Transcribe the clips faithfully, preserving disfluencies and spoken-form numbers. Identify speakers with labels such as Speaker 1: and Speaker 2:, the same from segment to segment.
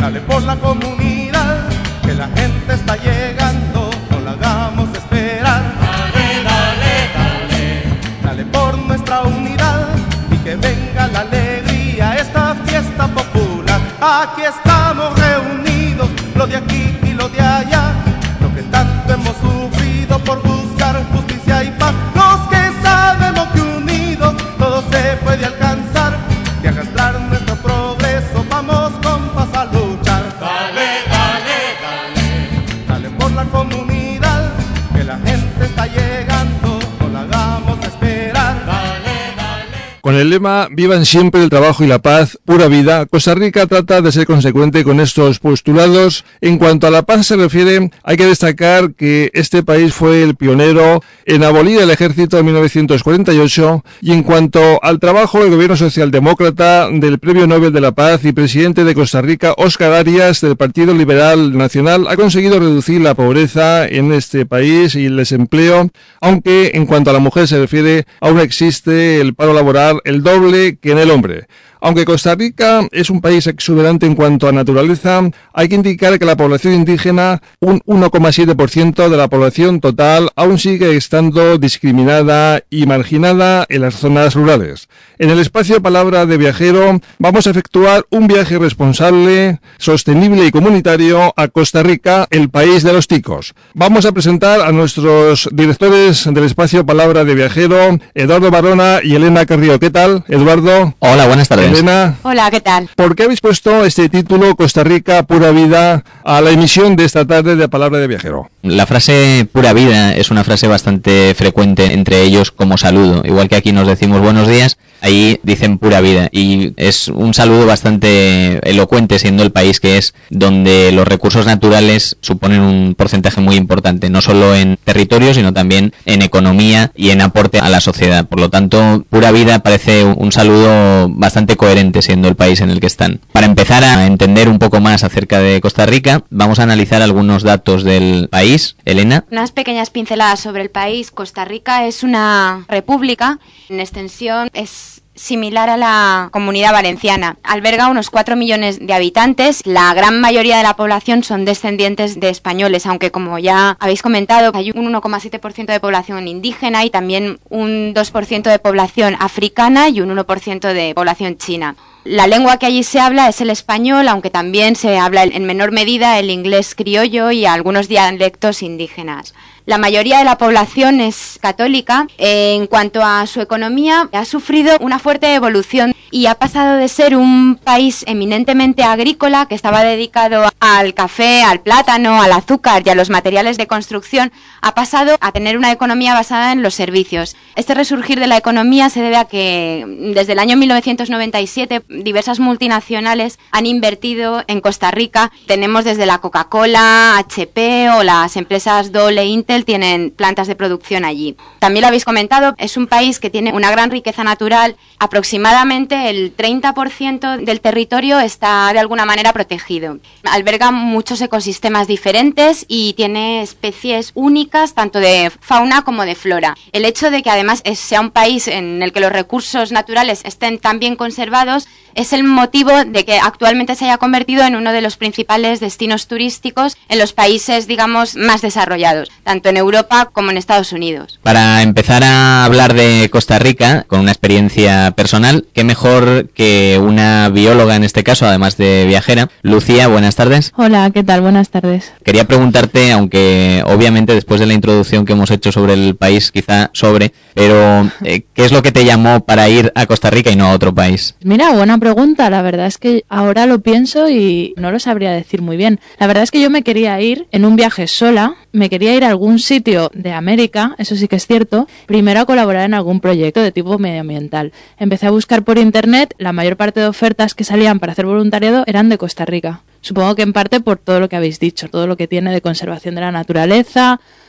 Speaker 1: Dale por la comunidad, que la gente está llegando, no la hagamos esperar.
Speaker 2: Dale, dale, dale.
Speaker 1: Dale por nuestra unidad y que venga la alegría, esta fiesta popular. Aquí estamos reunidos, los de aquí y los de allá, los que tanto hemos sufrido por buscar justicia y paz, los que sabemos que unidos todo se puede alcanzar, y arrastrar nuestro progreso, vamos compas a luchar.
Speaker 2: Dale, dale, dale.
Speaker 1: Dale por la comunidad, que la gente está llegando, no la hagamos esperar.
Speaker 2: Dale, dale.
Speaker 3: Con el lema "Vivan siempre el trabajo y la paz, pura vida", Costa Rica trata de ser consecuente con estos postulados. En cuanto a la paz se refiere, hay que destacar que este país fue el pionero en abolir el ejército en mil novecientos cuarenta y ocho, y en cuanto al trabajo, el gobierno socialdemócrata del Premio Nobel de la Paz y presidente de Costa Rica, Óscar Arias, del Partido Liberal Nacional, ha conseguido reducir la pobreza en este país y el desempleo, aunque en cuanto a la mujer se refiere, aún existe el paro laboral el doble que en el hombre. Aunque Costa Rica es un país exuberante en cuanto a naturaleza, hay que indicar que la población indígena, un uno coma siete por ciento de la población total, aún sigue estando discriminada y marginada en las zonas rurales. En el espacio Palabra de Viajero vamos a efectuar un viaje responsable, sostenible y comunitario a Costa Rica, el país de los ticos. Vamos a presentar a nuestros directores del espacio Palabra de Viajero, Eduardo Barona y Elena Carrillo. ¿Qué tal, Eduardo?
Speaker 4: Hola, buenas tardes.
Speaker 3: Elena,
Speaker 5: hola, ¿qué tal?
Speaker 3: ¿Por qué habéis puesto este título, Costa Rica, pura vida, a la emisión de esta tarde de Palabra de Viajero?
Speaker 4: La frase pura vida es una frase bastante frecuente entre ellos como saludo. Igual que aquí nos decimos buenos días, ahí dicen pura vida. Y es un saludo bastante elocuente, siendo el país que es, donde los recursos naturales suponen un porcentaje muy importante, no solo en territorio, sino también en economía y en aporte a la sociedad. Por lo tanto, pura vida parece un saludo bastante coherente, siendo el país en el que están. Para empezar a entender un poco más acerca de Costa Rica, vamos a analizar algunos datos del país. Elena.
Speaker 5: Unas pequeñas pinceladas sobre el país. Costa Rica es una república, en extensión es similar a la Comunidad Valenciana. Alberga unos cuatro millones de habitantes. La gran mayoría de la población son descendientes de españoles, aunque, como ya habéis comentado, hay un uno coma siete por ciento de población indígena y también un dos por ciento de población africana y un uno por ciento de población china. La lengua que allí se habla es el español, aunque también se habla en menor medida el inglés criollo y algunos dialectos indígenas. La mayoría de la población es católica. En cuanto a su economía, ha sufrido una fuerte evolución y ha pasado de ser un país eminentemente agrícola, que estaba dedicado al café, al plátano, al azúcar y a los materiales de construcción, ha pasado a tener una economía basada en los servicios. Este resurgir de la economía se debe a que desde el año mil novecientos noventa y siete diversas multinacionales han invertido en Costa Rica. Tenemos desde la Coca-Cola, H P o las empresas Dole e Intel tienen plantas de producción allí. También lo habéis comentado, es un país que tiene una gran riqueza natural. Aproximadamente el treinta por ciento del territorio está de alguna manera protegido. Alberga muchos ecosistemas diferentes y tiene especies únicas tanto de fauna como de flora. El hecho de que además sea un país en el que los recursos naturales estén tan bien conservados es el motivo de que actualmente se haya convertido en uno de los principales destinos turísticos en los países, digamos, más desarrollados, tanto en Europa como en Estados Unidos.
Speaker 4: Para empezar a hablar de Costa Rica, con una experiencia personal, qué mejor que una bióloga en este caso, además de viajera. Lucía, buenas tardes.
Speaker 6: Hola, ¿qué tal? Buenas tardes.
Speaker 4: Quería preguntarte, aunque obviamente después de la introducción que hemos hecho sobre el país, quizá sobre, pero eh, ¿qué es lo que te llamó para ir a Costa Rica y no a otro país?
Speaker 6: Mira, buena pregunta. La verdad es que ahora lo pienso y no lo sabría decir muy bien. La verdad es que yo me quería ir en un viaje sola, me quería ir a algún sitio de América, eso sí que es cierto, primero a colaborar en algún proyecto de tipo medioambiental. Empecé a buscar por internet, la mayor parte de ofertas que salían para hacer voluntariado eran de Costa Rica. Supongo que en parte por todo lo que habéis dicho, todo lo que tiene de conservación de la naturaleza,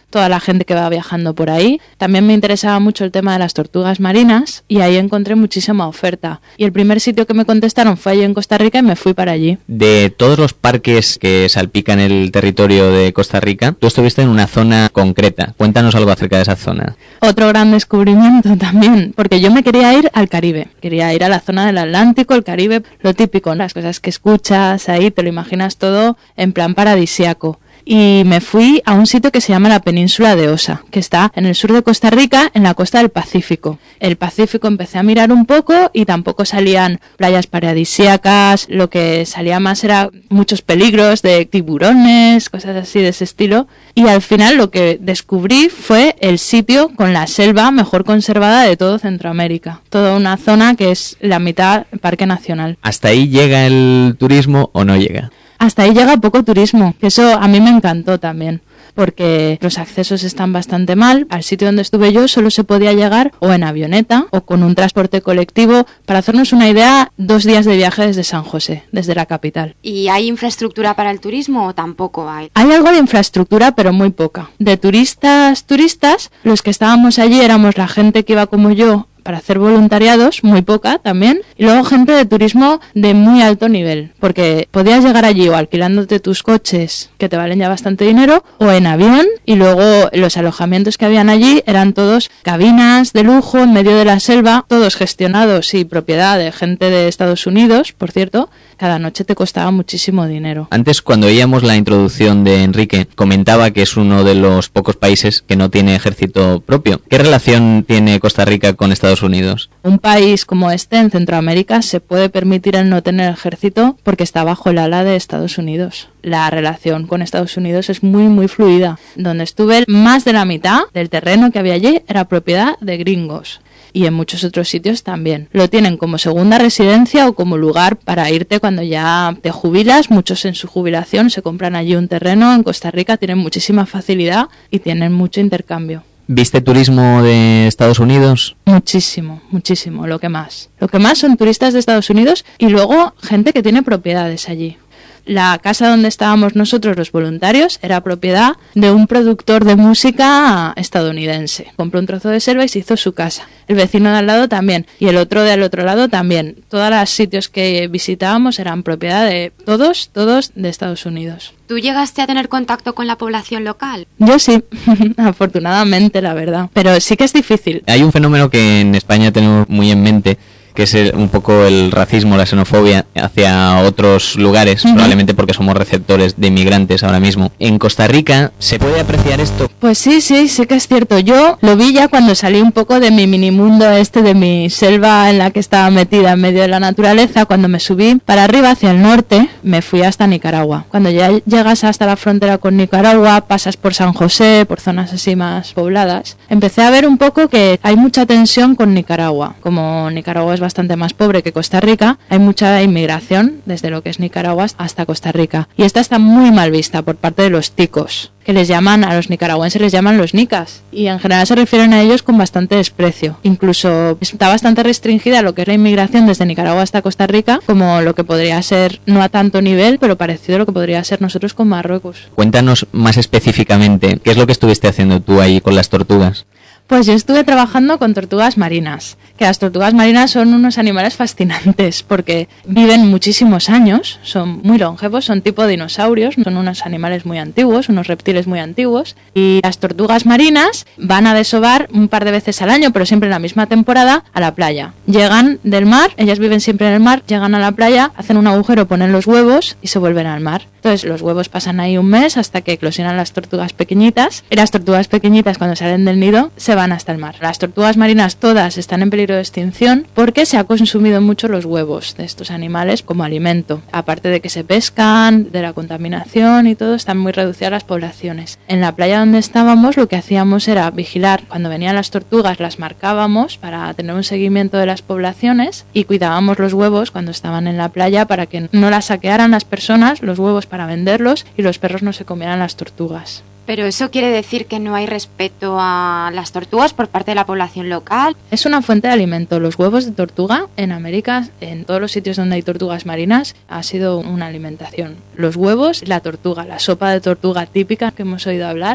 Speaker 6: toda la gente que va viajando por ahí. También me interesaba mucho el tema de las tortugas marinas y ahí encontré muchísima oferta. Y el primer sitio que me contestaron fue allí en Costa Rica y me fui para allí.
Speaker 4: De todos los parques que salpican el territorio de Costa Rica, tú estuviste en una zona concreta. Cuéntanos algo acerca de esa zona.
Speaker 6: Otro gran descubrimiento también, porque yo me quería ir al Caribe. Quería ir a la zona del Atlántico, el Caribe, lo típico, las cosas que escuchas ahí, te lo imaginas todo en plan paradisíaco. Y me fui a un sitio que se llama la Península de Osa, que está en el sur de Costa Rica, en la costa del Pacífico. El Pacífico empecé a mirar un poco y tampoco salían playas paradisíacas, lo que salía más era muchos peligros de tiburones, cosas así de ese estilo. Y al final lo que descubrí fue el sitio con la selva mejor conservada de todo Centroamérica. Toda una zona que es la mitad parque nacional.
Speaker 4: ¿Hasta ahí llega el turismo o no llega?
Speaker 6: Hasta ahí llega poco turismo, que eso a mí me encantó también, porque los accesos están bastante mal. Al sitio donde estuve yo solo se podía llegar o en avioneta o con un transporte colectivo. Para hacernos una idea, dos días de viaje desde San José, desde la capital.
Speaker 5: ¿Y hay infraestructura para el turismo o tampoco hay?
Speaker 6: Hay algo de infraestructura, pero muy poca. De turistas, turistas, los que estábamos allí éramos la gente que iba como yo para hacer voluntariados, muy poca también, y luego gente de turismo de muy alto nivel, porque podías llegar allí o alquilándote tus coches, que te valen ya bastante dinero, o en avión, y luego los alojamientos que habían allí eran todos cabinas de lujo en medio de la selva, todos gestionados y propiedad de gente de Estados Unidos, por cierto. Cada noche te costaba muchísimo dinero.
Speaker 4: Antes, cuando oíamos la introducción de Enrique, comentaba que es uno de los pocos países que no tiene ejército propio. ¿Qué relación tiene Costa Rica con Estados Unidos?
Speaker 6: Un país como este en Centroamérica se puede permitir el no tener ejército porque está bajo el ala de Estados Unidos. La relación con Estados Unidos es muy muy fluida. Donde estuve, más de la mitad del terreno que había allí era propiedad de gringos. Y en muchos otros sitios también. Lo tienen como segunda residencia o como lugar para irte cuando ya te jubilas. Muchos en su jubilación se compran allí un terreno. En Costa Rica tienen muchísima facilidad y tienen mucho intercambio.
Speaker 4: ¿Viste turismo de Estados Unidos?
Speaker 6: Muchísimo, muchísimo, lo que más. Lo que más son turistas de Estados Unidos y luego gente que tiene propiedades allí. La casa donde estábamos nosotros, los voluntarios, era propiedad de un productor de música estadounidense. Compró un trozo de selva y se hizo su casa. El vecino de al lado también. Y el otro del otro lado también. Todos los sitios que visitábamos eran propiedad de todos, todos de Estados Unidos.
Speaker 5: ¿Tú llegaste a tener contacto con la población local?
Speaker 6: Yo sí, afortunadamente, la verdad. Pero sí que es difícil.
Speaker 4: Hay un fenómeno que en España tenemos muy en mente, que es el, un poco el racismo, la xenofobia hacia otros lugares, uh-huh. Probablemente porque somos receptores de inmigrantes ahora mismo. ¿En Costa Rica se puede apreciar esto?
Speaker 6: Pues sí, sí, sí que es cierto. Yo lo vi ya cuando salí un poco de mi minimundo este, de mi selva en la que estaba metida en medio de la naturaleza. Cuando me subí para arriba hacia el norte, me fui hasta Nicaragua. Cuando ya llegas hasta la frontera con Nicaragua, pasas por San José, por zonas así más pobladas, empecé a ver un poco que hay mucha tensión con Nicaragua. Como Nicaragua es bastante más pobre que Costa Rica, hay mucha inmigración desde lo que es Nicaragua hasta Costa Rica. Y esta está muy mal vista por parte de los ticos, que les llaman, a los nicaragüenses les llaman los nicas, y en general se refieren a ellos con bastante desprecio. Incluso está bastante restringida lo que es la inmigración desde Nicaragua hasta Costa Rica, como lo que podría ser, no a tanto nivel, pero parecido a lo que podría ser nosotros con Marruecos.
Speaker 4: Cuéntanos más específicamente, ¿qué es lo que estuviste haciendo tú ahí con las tortugas?
Speaker 6: Pues yo estuve trabajando con tortugas marinas, que las tortugas marinas son unos animales fascinantes porque viven muchísimos años, son muy longevos, son tipo dinosaurios, son unos animales muy antiguos, unos reptiles muy antiguos, y las tortugas marinas van a desovar un par de veces al año, pero siempre en la misma temporada, a la playa. Llegan del mar, ellas viven siempre en el mar, llegan a la playa, hacen un agujero, ponen los huevos y se vuelven al mar. Entonces los huevos pasan ahí un mes hasta que eclosionan las tortugas pequeñitas, y las tortugas pequeñitas cuando salen del nido se van hasta el mar. Las tortugas marinas todas están en peligro de extinción porque se ha consumido mucho los huevos de estos animales como alimento. Aparte de que se pescan, de la contaminación y todo, están muy reducidas las poblaciones. En la playa donde estábamos lo que hacíamos era vigilar. Cuando venían las tortugas las marcábamos para tener un seguimiento de las poblaciones y cuidábamos los huevos cuando estaban en la playa para que no las saquearan las personas, los huevos para venderlos, y los perros no se comieran las tortugas.
Speaker 5: ¿Pero eso quiere decir que no hay respeto a las tortugas por parte de la población local?
Speaker 6: Es una fuente de alimento. Los huevos de tortuga en América, en todos los sitios donde hay tortugas marinas, ha sido una alimentación. Los huevos, la tortuga, la sopa de tortuga típica que hemos oído hablar,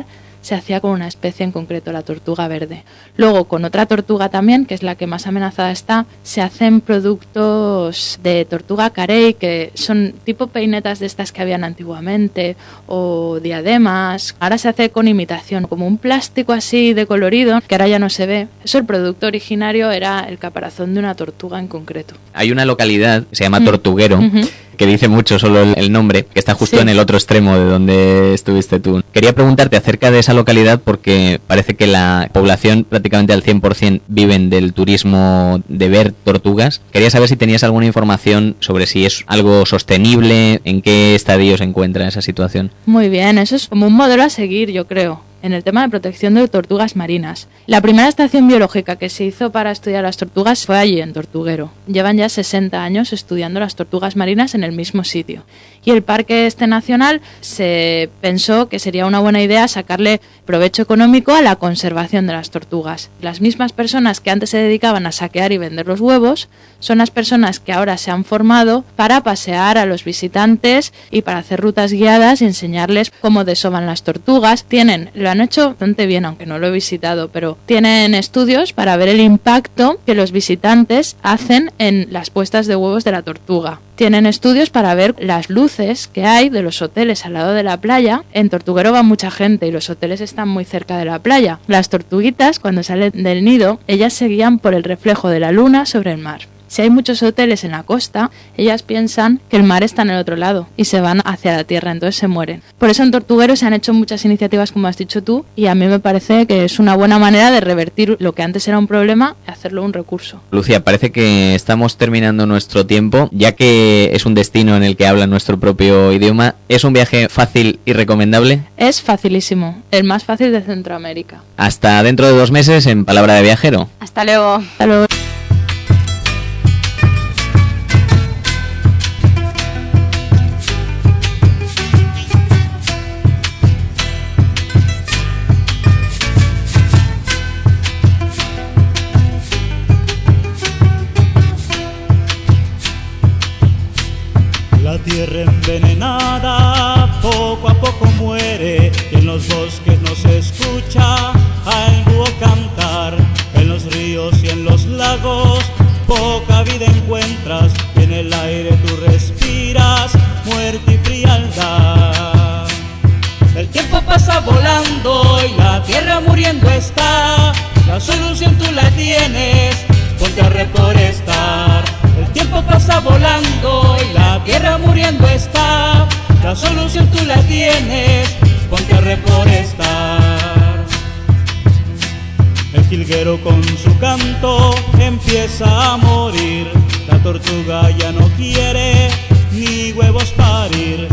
Speaker 6: se hacía con una especie en concreto, la tortuga verde. Luego, con otra tortuga también, que es la que más amenazada está, se hacen productos de tortuga carey, que son tipo peinetas de estas que habían antiguamente, o diademas. Ahora se hace con imitación, como un plástico así de colorido, que ahora ya no se ve. Eso, el producto originario era el caparazón de una tortuga en concreto.
Speaker 4: Hay una localidad que se llama
Speaker 6: Mm.
Speaker 4: Tortuguero,
Speaker 6: Uh-huh.
Speaker 4: que dice mucho solo el, el nombre, que está justo
Speaker 6: Sí.
Speaker 4: en el otro extremo de donde estuviste tú. Quería preguntarte acerca de esa localidad porque parece que la población prácticamente al cien por ciento viven del turismo de ver tortugas. Quería saber si tenías alguna información sobre si es algo sostenible, en qué estadio se encuentra esa situación.
Speaker 6: Muy bien, eso es como un modelo a seguir, yo creo, en el tema de protección de tortugas marinas. La primera estación biológica que se hizo para estudiar las tortugas fue allí, en Tortuguero. Llevan ya sesenta años estudiando las tortugas marinas en el mismo sitio. Y el parque este nacional se pensó que sería una buena idea sacarle provecho económico a la conservación de las tortugas. Las mismas personas que antes se dedicaban a saquear y vender los huevos son las personas que ahora se han formado para pasear a los visitantes y para hacer rutas guiadas y enseñarles cómo desovan las tortugas. Tienen, lo han hecho bastante bien, aunque no lo he visitado, pero tienen estudios para ver el impacto que los visitantes hacen en las puestas de huevos de la tortuga. Tienen estudios para ver las luces que hay de los hoteles al lado de la playa. En Tortuguero va mucha gente y los hoteles están muy cerca de la playa. Las tortuguitas, cuando salen del nido, ellas se guían por el reflejo de la luna sobre el mar. Si hay muchos hoteles en la costa, ellas piensan que el mar está en el otro lado y se van hacia la tierra, entonces se mueren. Por eso en Tortuguero se han hecho muchas iniciativas, como has dicho tú, y a mí me parece que es una buena manera de revertir lo que antes era un problema y hacerlo un recurso.
Speaker 4: Lucía, parece que estamos terminando nuestro tiempo, ya que es un destino en el que habla nuestro propio idioma. ¿Es un viaje fácil y recomendable?
Speaker 6: Es facilísimo, el más fácil de Centroamérica.
Speaker 4: Hasta dentro de dos meses en Palabra de Viajero.
Speaker 5: Hasta luego.
Speaker 6: Hasta luego.
Speaker 2: La tierra envenenada poco a poco muere y en los bosques no se escucha al búho cantar. En los ríos y en los lagos poca vida encuentras y en el aire tú respiras muerte y frialdad. El tiempo pasa volando y la tierra muriendo está. La solución tú la tienes, ponte a reforestar. El tiempo pasa volando y la tierra muriendo está. La solución tú la tienes, ponte a reforestar. El jilguero con su canto empieza a morir. La tortuga ya no quiere ni huevos parir.